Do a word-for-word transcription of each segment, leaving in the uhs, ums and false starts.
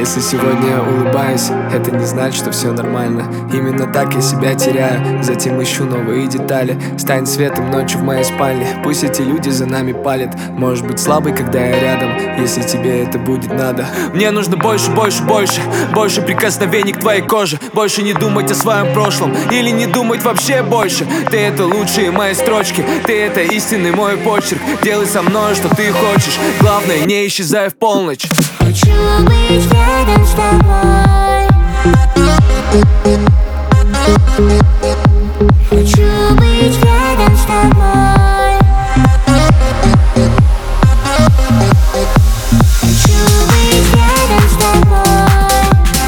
Если сегодня я улыбаюсь, это не значит, что все нормально. Именно так я себя теряю, затем ищу новые детали. Стань светом ночью в моей спальне, пусть эти люди за нами палят. Можешь быть слабой, когда я рядом, если тебе это будет надо. Мне нужно больше, больше, больше, больше прикосновений к твоей коже. Больше не думать о своем прошлом, или не думать вообще больше. Ты — это лучшие мои строчки, ты — это истинный мой почерк. Делай со мной, что ты хочешь, главное, не исчезай в полночь. Хочу быть рядом с тобой. Хочу быть рядом с тобой. Хочу быть рядом с тобой.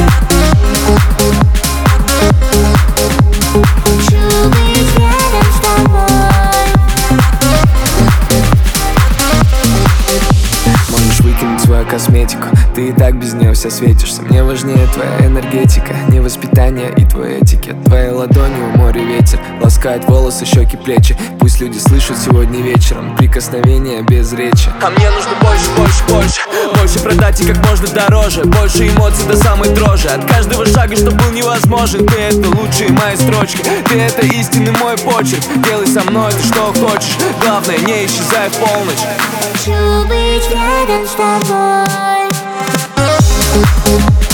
Хочу быть рядом с тобой. Можешь выкинуть свою косметику, ты и так без нее вся светишься. Мне важнее твоя энергетика, не воспитание и твой этикет. Твои ладони у моря ветер, ласкает волосы, щеки, плечи. Пусть люди слышат сегодня вечером прикосновения без речи. А мне нужно больше, больше, больше, больше продать и как можно дороже. Больше эмоций до самой дрожи, от каждого шага, что был невозможен. Ты — это лучшие мои строчки, ты — это истинный мой почерк. Делай со мной ты что хочешь, главное, не исчезай в полночь. Хочу быть рядом с тобой.